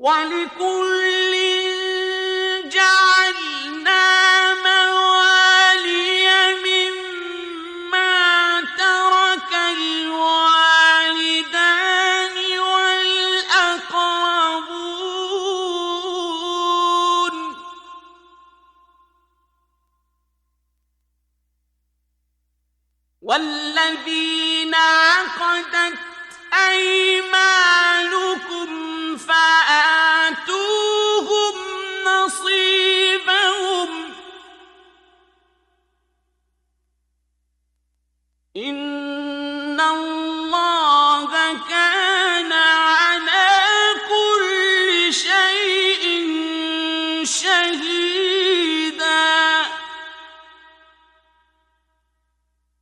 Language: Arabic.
وَلِكُلٍّ جَعَلْنَا مَوَالِيَ مِمَّا تَرَكَ الْوَالِدَانِ وَالْأَقْرَبُونَ وَالَّذِينَ عَقَدَتْ أَيْمَانُكُمْ فَآتُوهُمْ نَصِيبَهُمْ ۚ إِنَّ